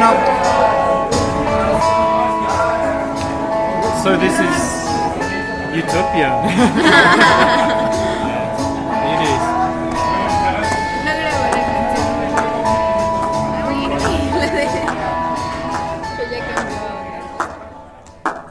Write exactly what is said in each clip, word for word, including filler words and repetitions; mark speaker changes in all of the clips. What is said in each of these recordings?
Speaker 1: know.
Speaker 2: So this is utopia. It is.
Speaker 3: No creo que que ya cambió ahora.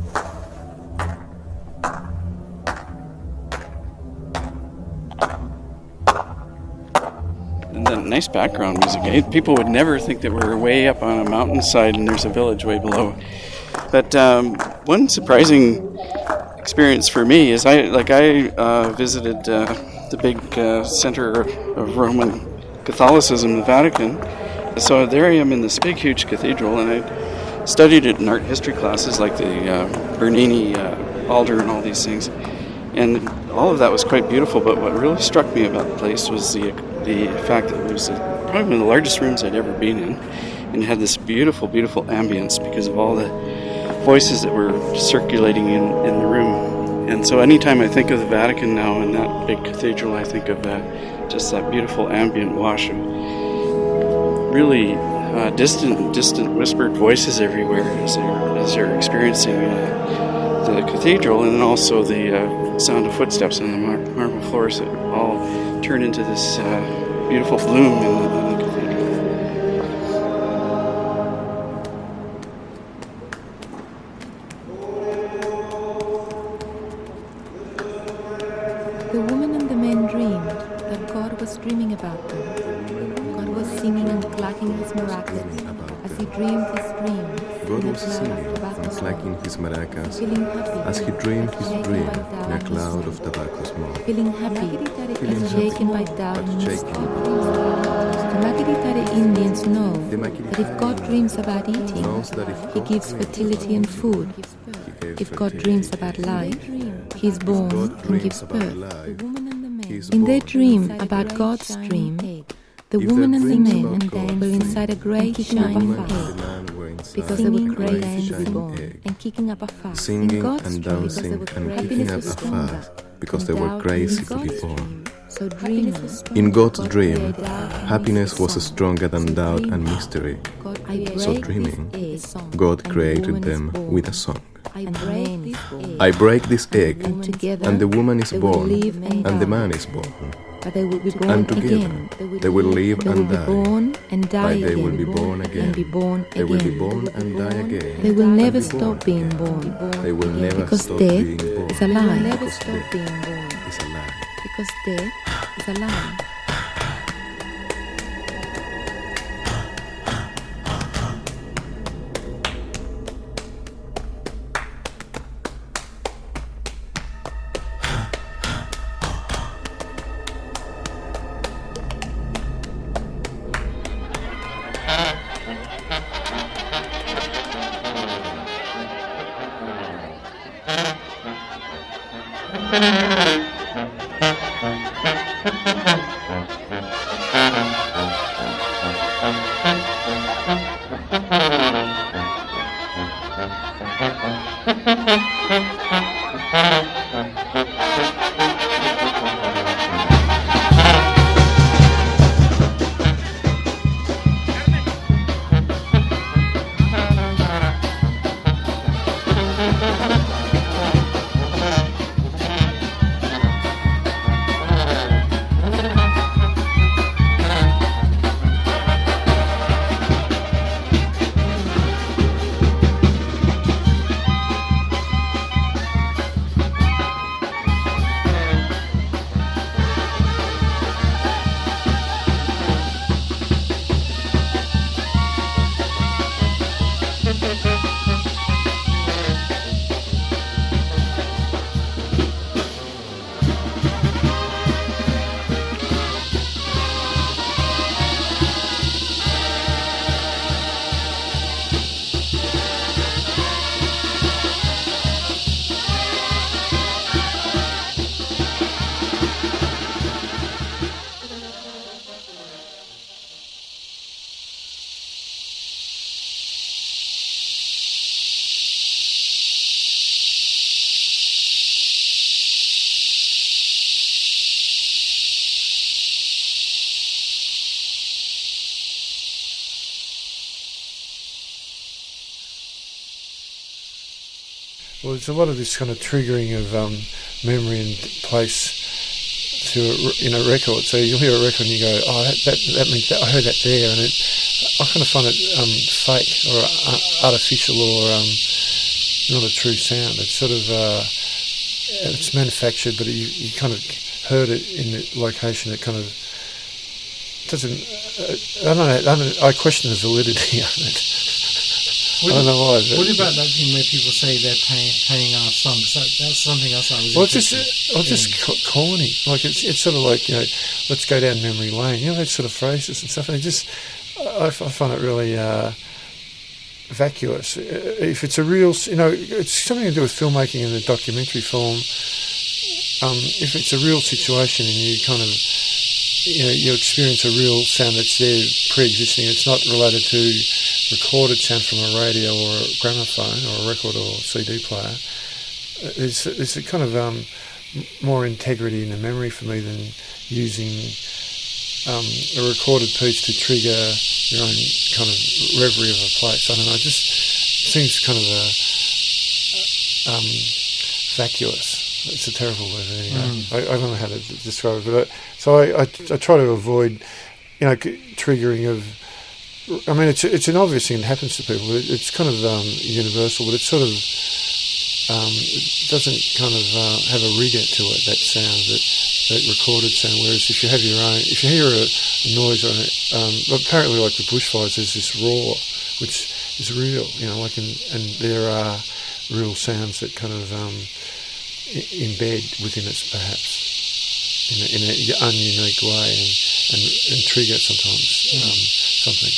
Speaker 4: And then nice background music. Eh? People would never think that we're way up on a mountainside and there's a village way below. But um, one surprising experience for me is I like I uh, visited uh, the big uh, center of Roman Catholicism, the Vatican. So there I am in this big, huge cathedral, and I studied it in art history classes like the uh, Bernini uh, altar and all these things. And all of that was quite beautiful, but what really struck me about the place was the the fact that it was uh, probably one of the largest rooms I'd ever been in, and it had this beautiful, beautiful ambience because of all the voices that were circulating in, in the room. And so anytime I think of the Vatican now and that big cathedral, I think of that, just that beautiful ambient wash of really uh, distant, distant whispered voices everywhere as they're, as they're experiencing uh, the cathedral, and then also the uh, sound of footsteps on the mar- marble floors that all turn into this uh, beautiful bloom in the, in the cathedral.
Speaker 5: The woman and the man dreamed that God was dreaming about them. God was singing and clacking his maracas as he dreamed his dreams.
Speaker 6: God was singing and clacking his maracas as he dreamed his dream in a cloud of tobacco smoke.
Speaker 5: Feeling happy and shaken by doubt and
Speaker 6: shaken.
Speaker 5: The Makiritare Indians know
Speaker 6: The
Speaker 5: that if God dreams about eating,
Speaker 6: knows that if
Speaker 5: he
Speaker 6: God
Speaker 5: gives
Speaker 6: dreams
Speaker 5: fertility and food.
Speaker 6: He gave
Speaker 5: If God
Speaker 6: fertility.
Speaker 5: dreams about life, he is born
Speaker 6: God
Speaker 5: and
Speaker 6: dreams
Speaker 5: gives
Speaker 6: about
Speaker 5: birth.
Speaker 6: life, he is
Speaker 5: In their
Speaker 6: born.
Speaker 5: dream about God's dream, the
Speaker 6: If
Speaker 5: woman
Speaker 6: their
Speaker 5: and the
Speaker 6: dreams
Speaker 5: man
Speaker 6: about God's
Speaker 5: were
Speaker 6: dream,
Speaker 5: inside a great
Speaker 6: the
Speaker 5: shining
Speaker 6: woman and the
Speaker 5: egg,
Speaker 6: man were inside
Speaker 5: because they were
Speaker 6: a great
Speaker 5: crazy to be
Speaker 6: shining
Speaker 5: born,
Speaker 6: egg,
Speaker 5: and kicking up a fuss.
Speaker 6: singing
Speaker 5: In God's
Speaker 6: and
Speaker 5: dream,
Speaker 6: dancing
Speaker 5: because they
Speaker 6: and
Speaker 5: were
Speaker 6: kicking
Speaker 5: crazy,
Speaker 6: up a
Speaker 5: stronger.
Speaker 6: fuss because they
Speaker 5: And
Speaker 6: were
Speaker 5: doubt
Speaker 6: crazy
Speaker 5: in
Speaker 6: to be
Speaker 5: God's
Speaker 6: born.
Speaker 5: dream. So dreaming,
Speaker 6: In God's
Speaker 5: God
Speaker 6: dream,
Speaker 5: created doubt and
Speaker 6: happiness
Speaker 5: mystery
Speaker 6: was
Speaker 5: song.
Speaker 6: stronger than
Speaker 5: So
Speaker 6: doubt and
Speaker 5: dreaming,
Speaker 6: mystery.
Speaker 5: God
Speaker 6: So
Speaker 5: created
Speaker 6: dreaming,
Speaker 5: this egg,
Speaker 6: God
Speaker 5: and the
Speaker 6: created
Speaker 5: woman is
Speaker 6: them
Speaker 5: born.
Speaker 6: with a song.
Speaker 5: And the man is born.
Speaker 6: I break this egg,
Speaker 5: And together,
Speaker 6: and the woman is
Speaker 5: they will
Speaker 6: born,
Speaker 5: live and
Speaker 6: and the
Speaker 5: die.
Speaker 6: man is born.
Speaker 5: But they will be born
Speaker 6: And together,
Speaker 5: again.
Speaker 6: they will live
Speaker 5: They will
Speaker 6: and
Speaker 5: be
Speaker 6: die.
Speaker 5: born and die
Speaker 6: But they
Speaker 5: again.
Speaker 6: will be born again.
Speaker 5: And be born
Speaker 6: They will be
Speaker 5: again.
Speaker 6: born and die again.
Speaker 5: They will
Speaker 6: and
Speaker 5: never
Speaker 6: be born
Speaker 5: stop being
Speaker 6: again.
Speaker 5: born.
Speaker 6: They will never
Speaker 5: Because
Speaker 6: stop
Speaker 5: death
Speaker 6: being born.
Speaker 5: is a lie.
Speaker 6: They will
Speaker 5: Never
Speaker 6: Because
Speaker 5: stop
Speaker 6: death
Speaker 5: being born.
Speaker 6: is a lie.
Speaker 5: Because death is a lie.
Speaker 1: Well, there's a lot of this kind of triggering of um, memory and place to a, in a record. So you'll hear a record and you go, oh, that that, that means that, I heard that there, and it, I kind of find it um, fake or uh, artificial or um, not a true sound. It's sort of uh, it's manufactured, but you, you kind of heard it in the location. It kind of doesn't. Uh, I don't know. I, don't, I question the validity of it.
Speaker 7: What
Speaker 1: I don't know why.
Speaker 7: What about that thing where people say they're paying, paying our songs? That, that's something else I was
Speaker 1: Well, it's just,
Speaker 7: interested
Speaker 1: well, just
Speaker 7: in.
Speaker 1: co- corny. Like it's, it's sort of like, you know, let's go down memory lane. You know, those sort of phrases and stuff. And it just, I, I find it really uh, vacuous. If it's a real, you know, it's something to do with filmmaking in the documentary form. Um, if it's a real situation and you kind of, you know, you experience a real sound that's there pre-existing, it's not related to recorded sound from a radio or a gramophone or a record or C D player. There's, there's a kind of um, more integrity in the memory for me than using um, a recorded piece to trigger your own kind of reverie of a place. I don't know, it just seems kind of a, um, vacuous. It's a terrible word anyway. Mm. I, I don't know how to describe it, but I, so I, I, I try to avoid, you know, triggering of. I mean, it's it's an obvious thing that happens to people. It, it's kind of um, universal, but it's sort of um, it doesn't kind of uh, have a rigor to it. That sound, that that recorded sound. Whereas if you have your own, if you hear a, a noise, or a, um, apparently like the bushfires, there's this roar, which is real. You know, like in, and there are real sounds that kind of um, embed within us, perhaps. In a, in an ununique way, and, and, and trigger sometimes um, something.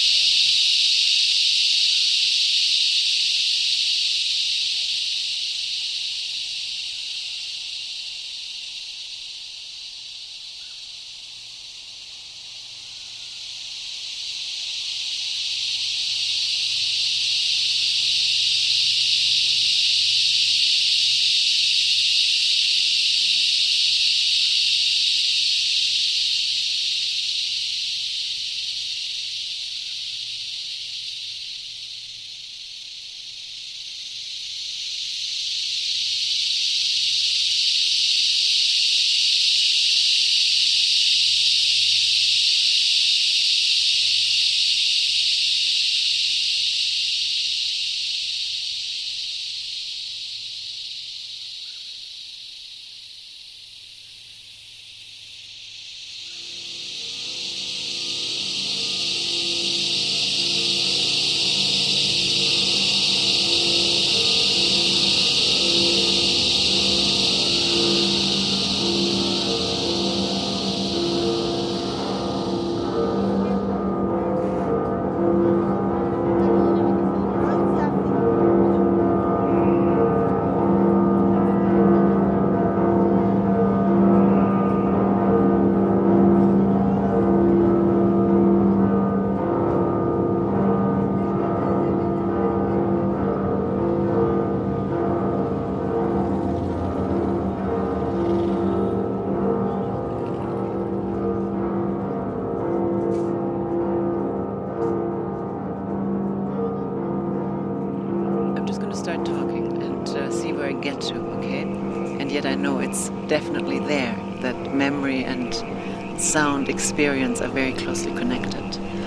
Speaker 8: Definitely there, that memory and sound experience are very closely connected.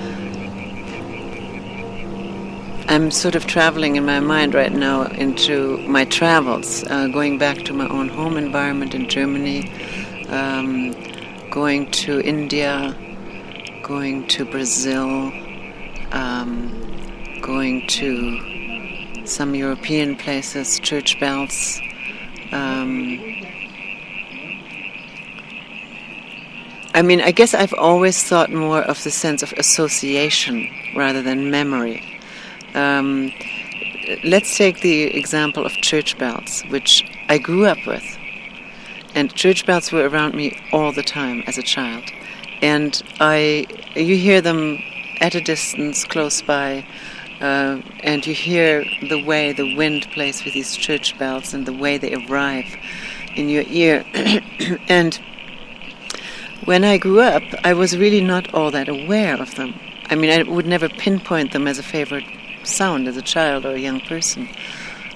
Speaker 8: I'm sort of traveling in my mind right now into my travels, uh, going back to my own home environment in Germany, um, going to India, going to Brazil, um, going to some European places, church bells. Um, I mean, I guess I've always thought more of the sense of association rather than memory. Um, let's take the example of church bells, which I grew up with. And church bells were around me all the time as a child. And I, you hear them at a distance, close by, uh, and you hear the way the wind plays with these church bells and the way they arrive in your ear. And when I grew up, I was really not all that aware of them. I mean, I would never pinpoint them as a favorite sound as a child or a young person.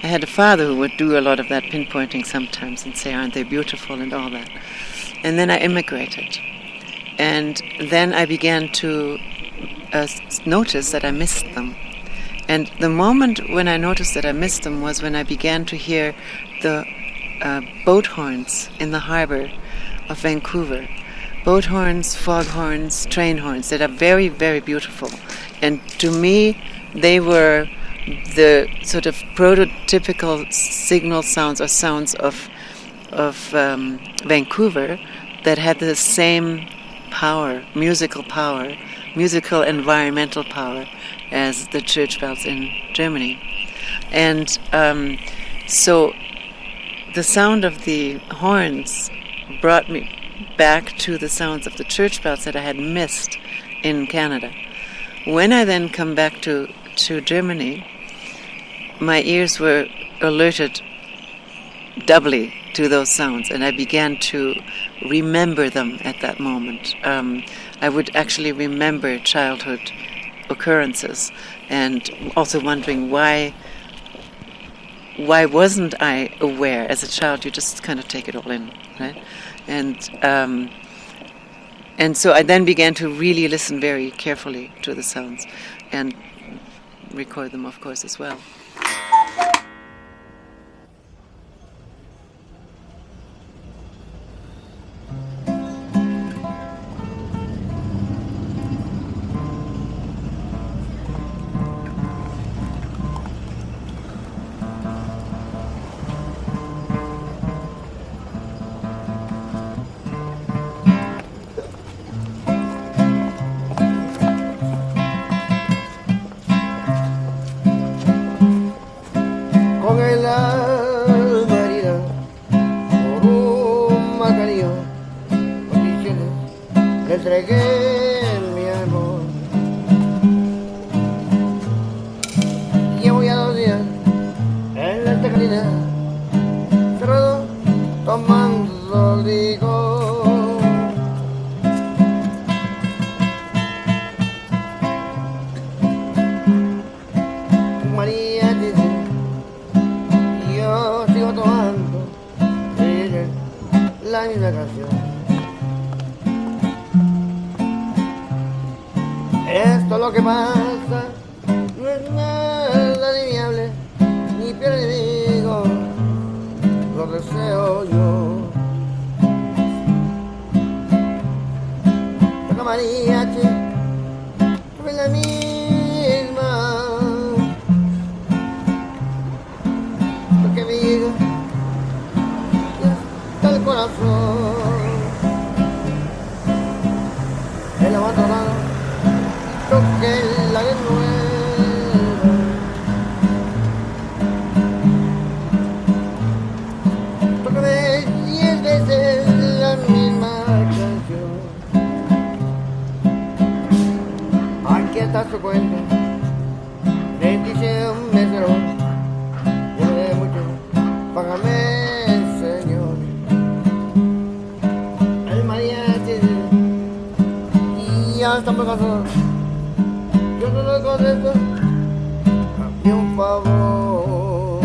Speaker 8: I had a father who would do a lot of that pinpointing sometimes and say, aren't they beautiful and all that. And then I immigrated. And then I began to uh, notice that I missed them. And the moment when I noticed that I missed them was when I began to hear the uh, boat horns in the harbor of Vancouver. Boat horns, fog horns, train horns that are very, very beautiful. And to me, they were the sort of prototypical signal sounds or sounds of of um, Vancouver that had the same power, musical power, musical environmental power as the church bells in Germany. And um, so the sound of the horns brought me back to the sounds of the church bells that I had missed in Canada. When I then come back to, to Germany, my ears were alerted doubly to those sounds, and I began to remember them at that moment. Um, I would actually remember childhood occurrences, and also wondering why why wasn't I aware? As a child, you just kind of take it all in, right? And um, and so I then began to really listen very carefully to the sounds and record them, of course, as well.
Speaker 9: Esto lo que pasa no es nada adivinable, ni peor ni digo, lo deseo yo. Toca mariachi, tú eres la misma, lo que me llega hasta el corazón. El abandonado toque la de nuevo, tócame diez veces la misma canción. Aquí está su cuenta, le dice un mesero, yo le doy mucho, págame, señor. El mariachi ya estamos casados. Yo no lo contesto, hazme un favor.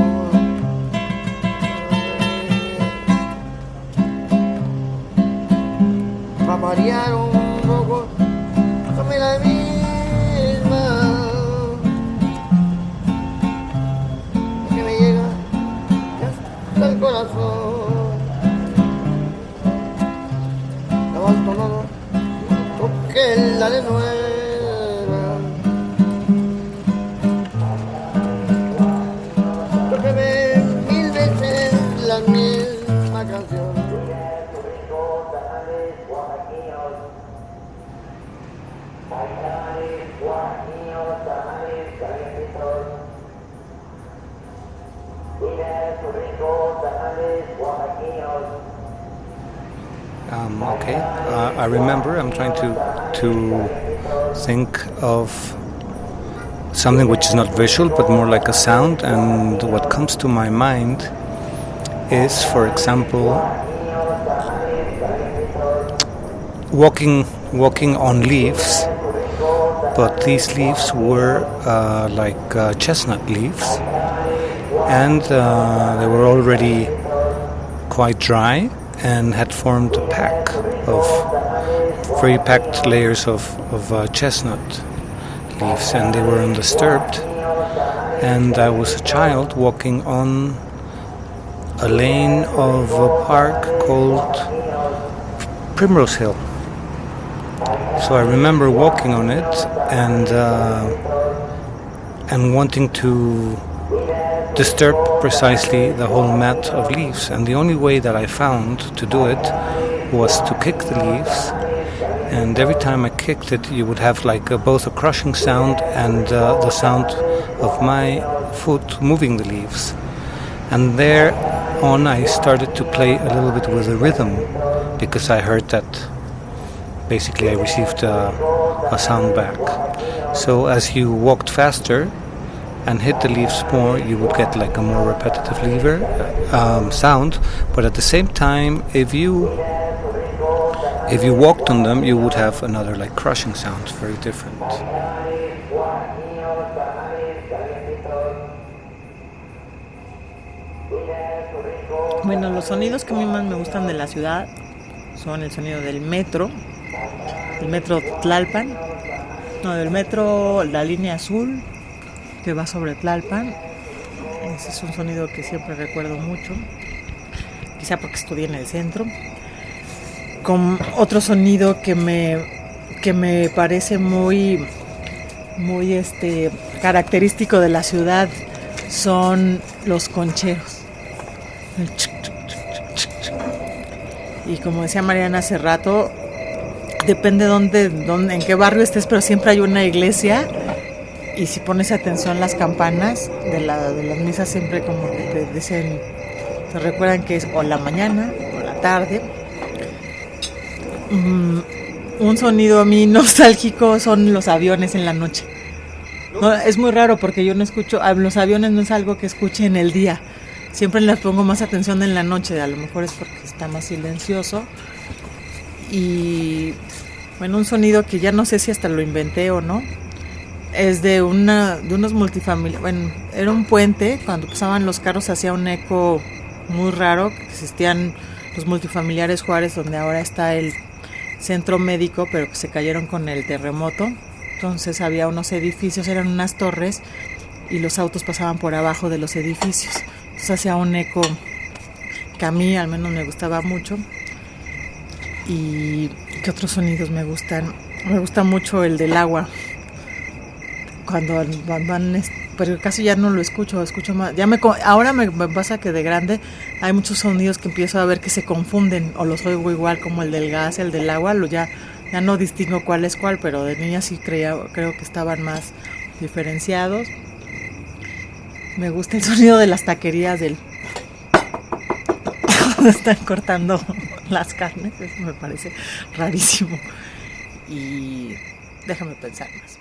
Speaker 9: Va a variar un poco, dame la misma, que me llega hasta el corazón. La abandonado, toque la de nuevo.
Speaker 10: Um, okay, uh, I remember I'm trying to to think of something which is not visual but more like a sound, and what comes to my mind is, for example, walking walking on leaves, but these leaves were uh, like uh, chestnut leaves, and uh, they were already quite dry and had formed a pack of very packed layers of, of uh, chestnut leaves, and they were undisturbed. And I was a child walking on a lane of a park called Primrose Hill. So I remember walking on it and uh, and wanting to disturb precisely the whole mat of leaves. And the only way that I found to do it was to kick the leaves. And every time I kicked it, you would have like a, both a crushing sound and uh, the sound of my foot moving the leaves. And there on I started to play a little bit with the rhythm, because I heard that basically I received a, a sound back. So as you walked faster and hit the leaves more, you would get like a more repetitive lever um, sound. But at the same time, if you if you walked on them, you would have another like crushing sound, very different.
Speaker 11: Bueno, los sonidos que a mí más me gustan de la ciudad son el sonido del metro, el metro Tlalpan, no, del metro, la línea azul que va sobre Tlalpan. Ese es un sonido que siempre recuerdo mucho, quizá porque estudié en el centro. Con otro sonido que me que me parece muy muy este característico de la ciudad son los concheros. Y como decía Mariana hace rato, depende dónde, dónde, en qué barrio estés, pero siempre hay una iglesia, y si pones atención las campanas de, la, de las misas siempre como que te dicen, te recuerdan que es o la mañana o la tarde. Um, un sonido a mí nostálgico son los aviones en la noche. No, es muy raro porque yo no escucho, los aviones no es algo que escuche en el día. Siempre les pongo más atención en la noche, a lo mejor es porque está más silencioso. Y bueno, un sonido que ya no sé si hasta lo inventé o no, es de una de unos multifamiliares. Bueno, era un puente, cuando pasaban los carros hacía un eco muy raro. Existían los multifamiliares Juárez, donde ahora está el centro médico, pero que se cayeron con el terremoto. Entonces había unos edificios, eran unas torres, y los autos pasaban por abajo de los edificios. Entonces hacía un eco que a mí al menos me gustaba mucho. ¿Y qué otros sonidos me gustan? Me gusta mucho el del agua. Cuando van, van pero casi ya no lo escucho, escucho más. Ya me, ahora me, me pasa que de grande hay muchos sonidos que empiezo a ver que se confunden, o los oigo igual, como el del gas, el del agua, lo ya, ya no distingo cuál es cuál, pero de niña sí creía, creo que estaban más diferenciados. Me gusta el sonido de las taquerías del cuando están cortando las carnes, eso me parece rarísimo. Y déjame pensar más.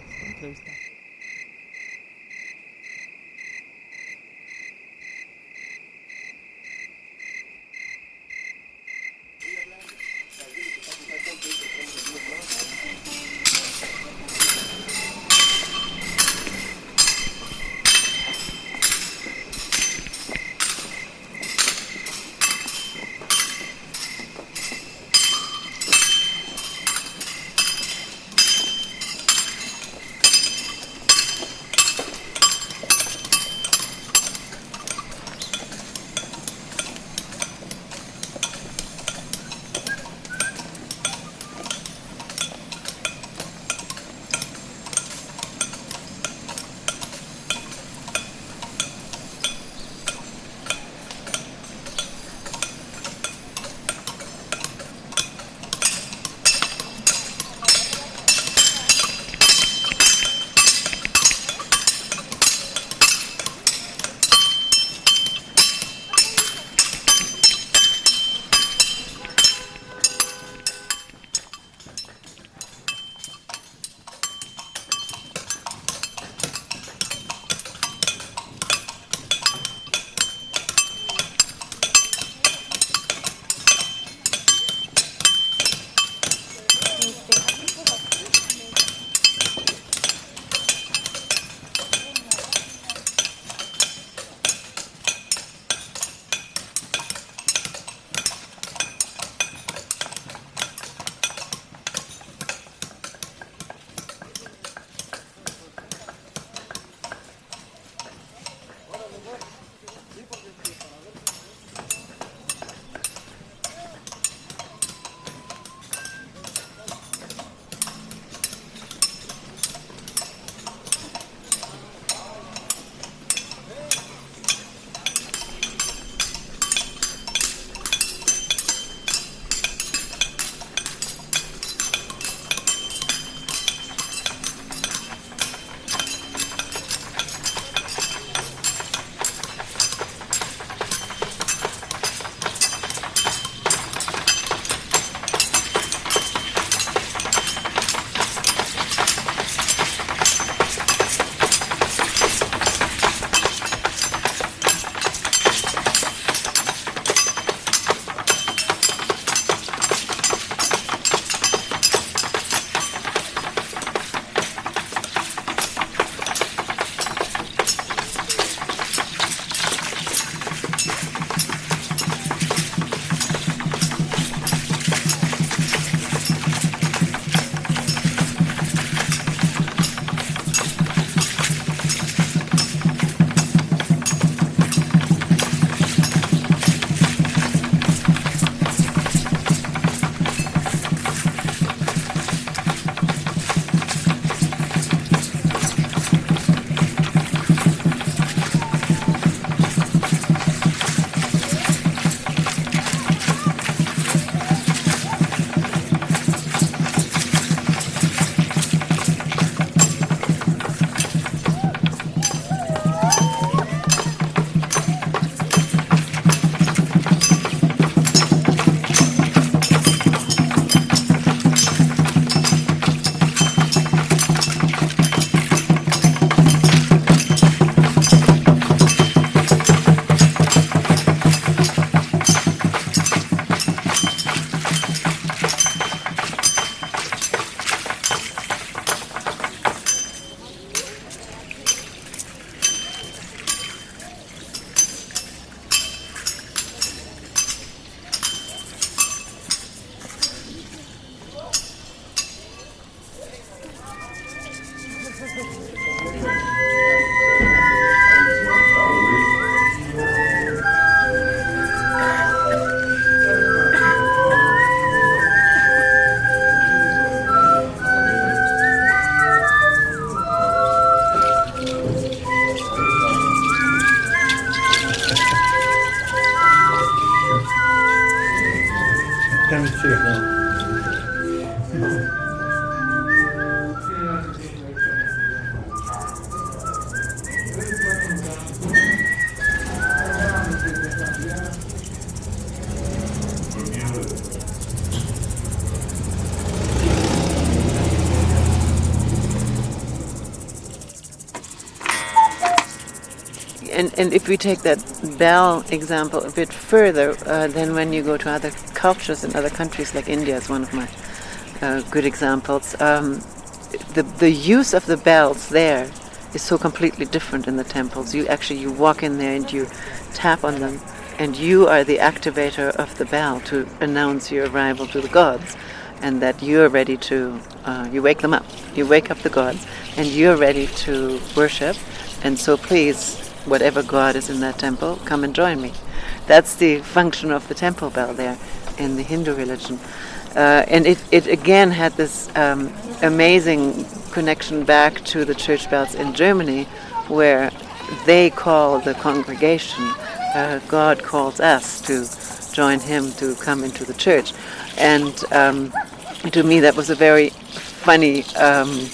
Speaker 8: And, and if we take that bell example a bit further, uh, then when you go to other cultures in other countries, like India is one of my uh, good examples, um, the the use of the bells there is so completely different in the temples. You actually you walk in there and you tap on them, and you are the activator of the bell to announce your arrival to the gods, and that you're ready to. Uh, you wake them up. You wake up the gods, and you're ready to worship. And so please, whatever god is in that temple, come and join me. That's the function of the temple bell there in the Hindu religion. Uh, and it, it again had this um, amazing connection back to the church bells in Germany, where they call the congregation, uh, God calls us to join him to come into the church. And um, to me that was a very funny um,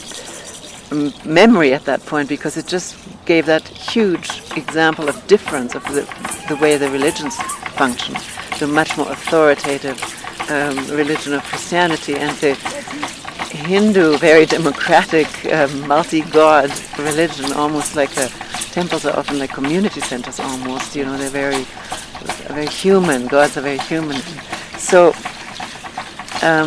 Speaker 8: memory at that point, because it just gave that huge example of difference of the, the way the religions function, the much more authoritative um, religion of Christianity, and the Hindu, very democratic, um, multi-god religion, almost like a, temples are often like community centers almost, you know, they're very, very human, gods are very human. So um,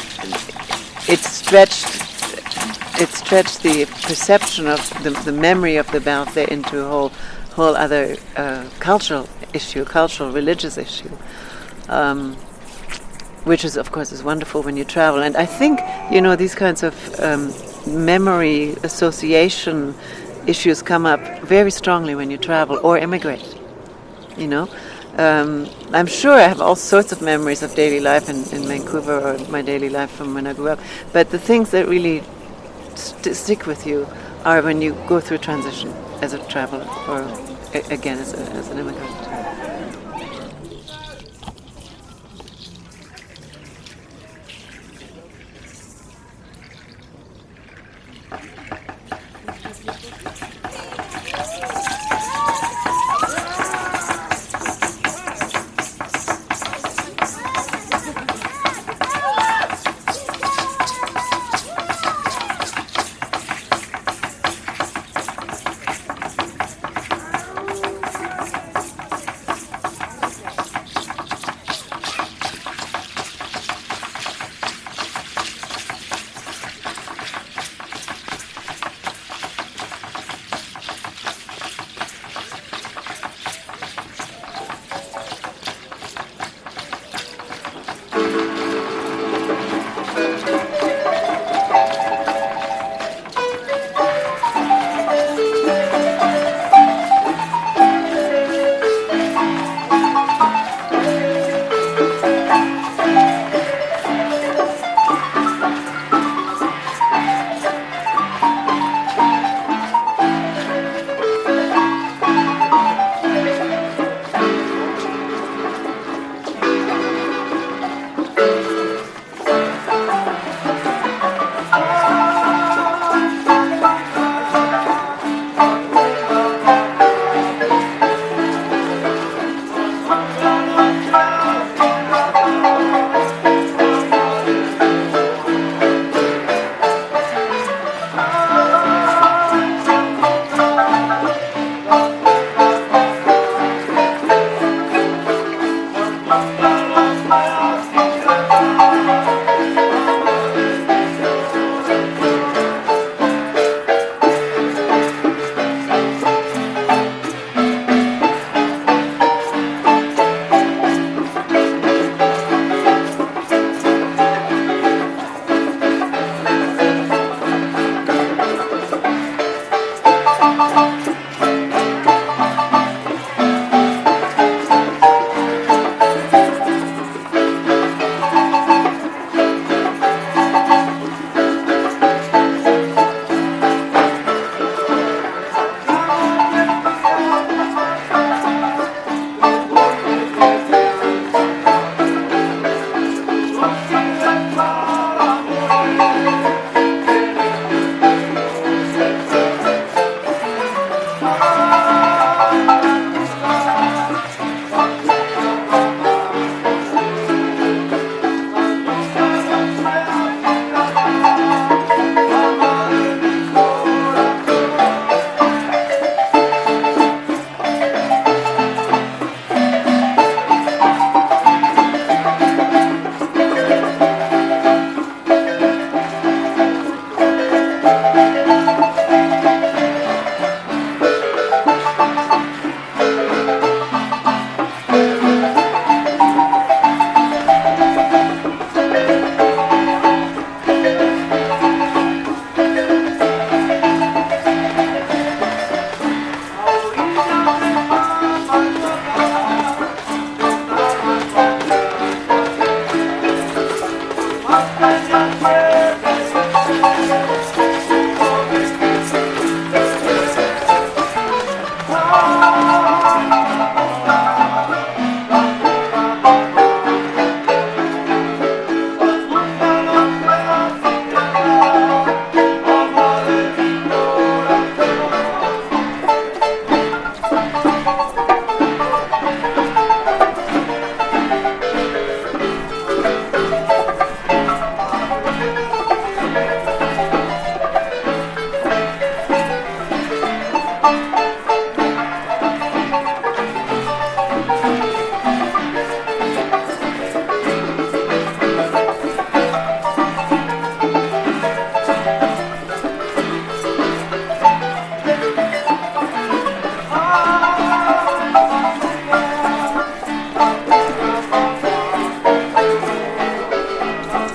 Speaker 8: it stretched It stretched the perception of the, the memory of the bells there into a whole, whole other uh, cultural issue, cultural religious issue, um, which is, of course, is wonderful when you travel. And I think, you know, these kinds of um, memory association issues come up very strongly when you travel or immigrate. You know, um, I'm sure I have all sorts of memories of daily life in, in Vancouver or my daily life from when I grew up. But the things that really st- stick with you are when you go through transition as a traveler or a- again as, a, as an immigrant.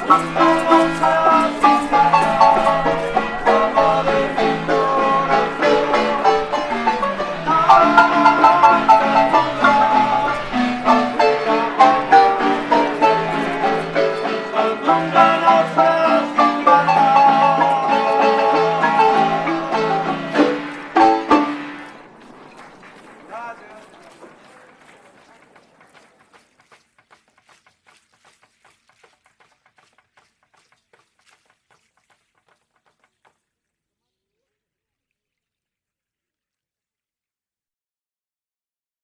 Speaker 12: Thank you.